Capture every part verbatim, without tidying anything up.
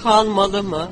kalmalı mı?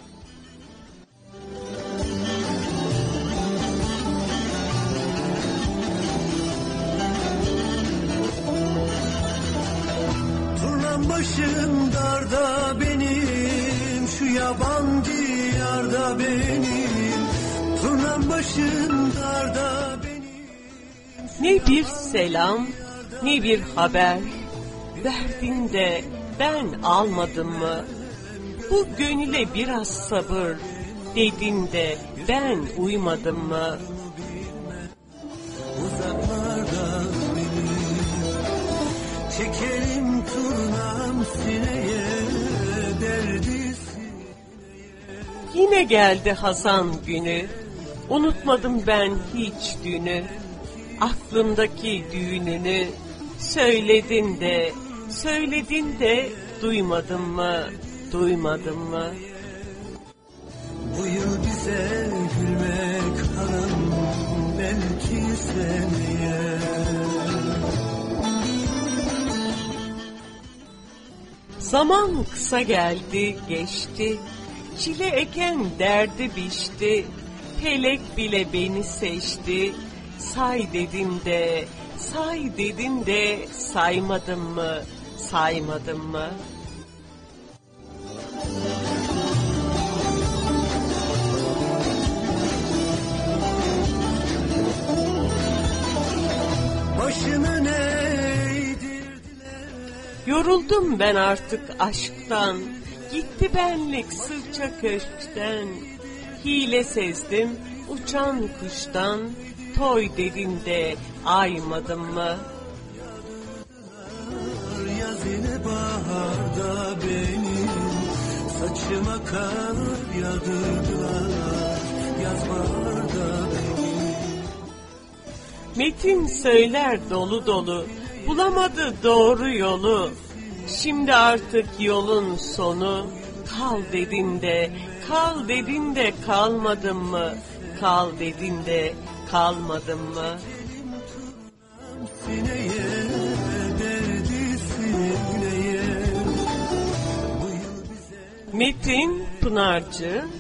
Turnam başım darda benim, şu yaban diyarda benim. Turnam başım darda benim. Ne bir selam, ne bir haber verdin de ben almadım mı? Bu gönüle biraz sabır dedin de ben uymadım mı? Uzaklarda benim, çekerim turnam sineye, derdi sineye. Yine geldi Hasan günü, unutmadım ben hiç dünü. Aklımdaki düğününü söyledin de, söyledin de duymadın mı, duymadın mı? Bu yıl bize gülmek haram, belki seneye. Zaman kısa geldi, geçti, çile eken derdi biçti, felek bile beni seçti. Say dedim de, say dedim de saymadın mı, saymadın mı? Başını eğdirdiler. Yoruldum ben artık aşktan, gitti benlik sırça köşkten. Hile sezdim uçan kuştan, toy dedin de aymadın mı? Yaz yine baharda benim, saçıma kar yağdırdılar. Yaz baharda benim. Metin söyler dolu dolu, bulamadı doğru yolu. Şimdi artık yolun sonu, kal dedin de, kal dedin de kalmadın mı? Kal dedin de kalmadın mı? Sineye, derdi sineye. Metin Pınarcı,